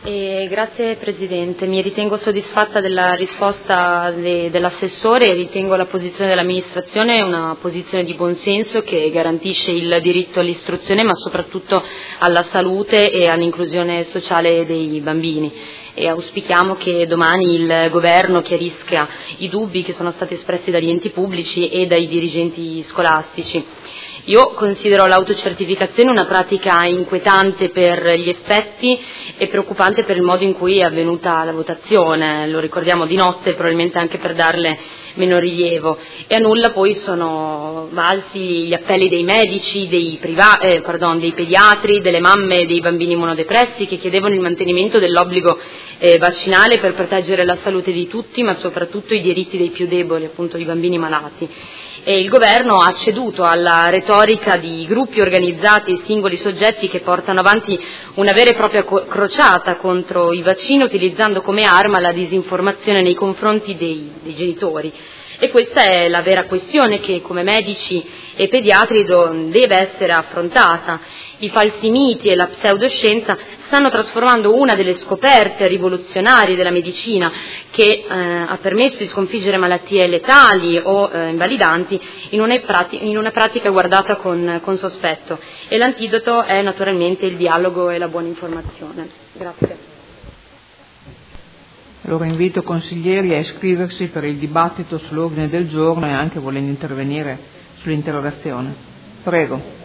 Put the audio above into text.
Grazie Presidente, mi ritengo soddisfatta della risposta dell'assessore e ritengo la posizione dell'amministrazione una posizione di buonsenso che garantisce il diritto all'istruzione ma soprattutto alla salute e all'inclusione sociale dei bambini. E auspichiamo che domani il Governo chiarisca i dubbi che sono stati espressi dagli enti pubblici e dai dirigenti scolastici. Io considero l'autocertificazione una pratica inquietante per gli effetti e preoccupante per il modo in cui è avvenuta la votazione, lo ricordiamo di notte probabilmente anche per darle meno rilievo, e a nulla poi sono valsi gli appelli dei medici, dei pediatri, delle mamme dei bambini immunodepressi che chiedevano il mantenimento dell'obbligo vaccinale per proteggere la salute di tutti ma soprattutto i diritti dei più deboli, appunto i bambini malati. E il Governo ha ceduto alla retorica di gruppi organizzati e singoli soggetti che portano avanti una vera e propria crociata contro i vaccini utilizzando come arma la disinformazione nei confronti dei genitori. E questa è la vera questione che come medici e pediatri deve essere affrontata. I falsi miti e la pseudoscienza stanno trasformando una delle scoperte rivoluzionarie della medicina che ha permesso di sconfiggere malattie letali o invalidanti in una pratica guardata con sospetto, e l'antidoto è naturalmente il dialogo e la buona informazione. Grazie. Allora invito i consiglieri a iscriversi per il dibattito sull'ordine del giorno e anche volendo intervenire sull'interrogazione. Prego.